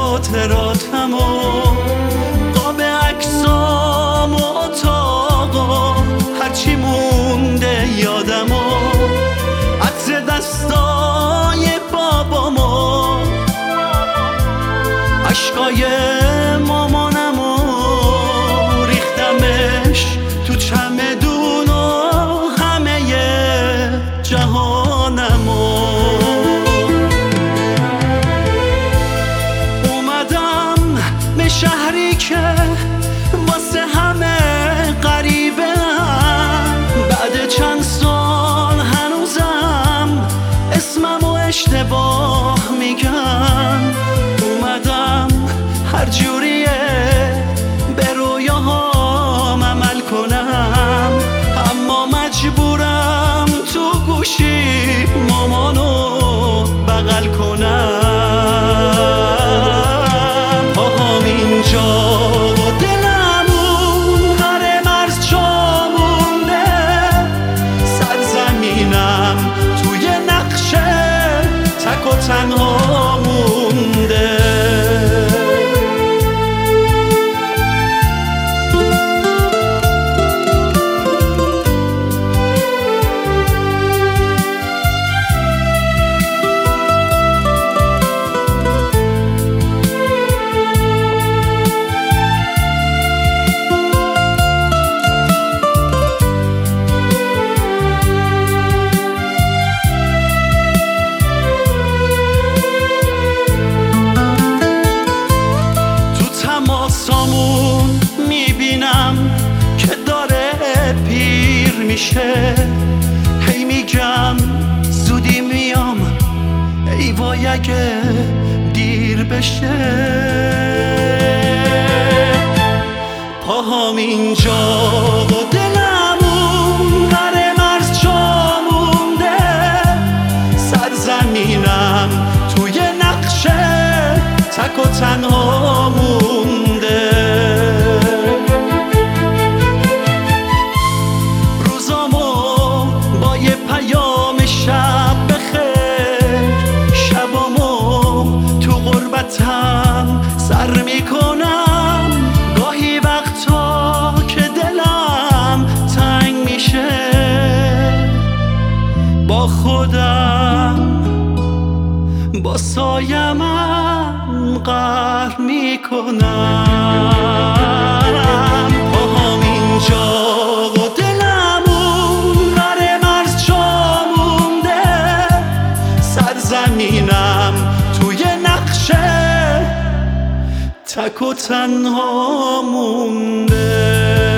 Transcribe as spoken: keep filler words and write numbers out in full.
خاطراتم و قاب عکسام و اتاقا هرچی مونده یادم و عطر دستای بابامو عشقای مامانم و ریختمش تو چمدون و همه جهانم و اومدم به شهری که واسه همه غریبه هم بعد چند سال هنوزم اسمم و اشتباه میگن اومدم هر جوریه به رویاهام عمل کنم اما مجبورم تو گوشی مامانو بغل کنم پاهام اینجا و دلم اون ور مرز جا مونده سرزمینم توی نقشه تک و تنها مونده تماسامون میبینم که داره پیر میشه هی میگم زودی میام ای وای اگه دیر بشه پاهام اینجا و دلم اون ور مرز جا مونده سرزمینم توی نقشه تک و تنها مونده روزامو با یه پیام شب بخیر شبامو تو غربتم سر میکنم گاهی وقتا که دلم تنگ میشه با خودم با سایمم قهر میکنم پاهام اینجا و دلم اون ور مرز جا مونده سرزمینم توی نقشه تک و تنها مونده